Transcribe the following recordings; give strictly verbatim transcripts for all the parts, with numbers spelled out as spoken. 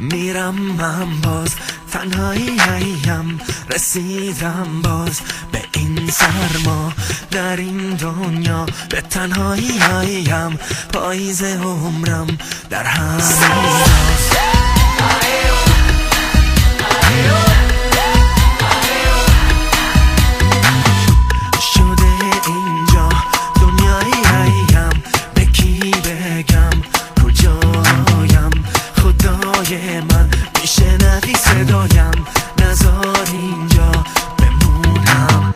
میرم من باز تنهاییم، رسیدم باز به این سرما در این دنیا، به تنهاییم پاییز عمرم در همین راز. شده اینجا دنیاییم، به کی بگم کجایم؟ خدای من میشنوی صدایم، نذار اینجا بمونم.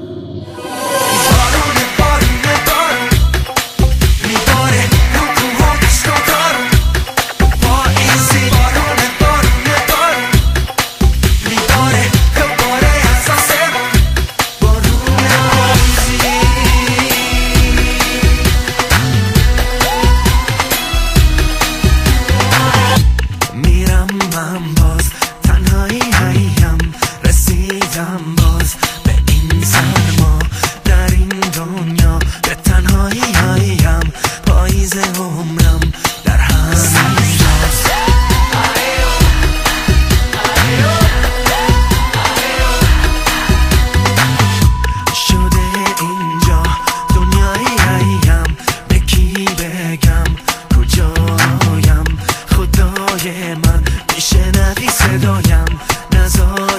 بارونه بارونه بارون میباره رو کوها دشت و دارون، پاییزی بارونه بارونه بارون میباره دوباره از آسمون، بارون پاییزی. میرم من باز تنهاییم، رسیدم باز به این سرما در این دنیا، به تنهاییم پاییز عمرم در همین راز. شده اینجا دنیاییم، به کی بگم کجایم؟ خدای من میشنوی صدایم، نذار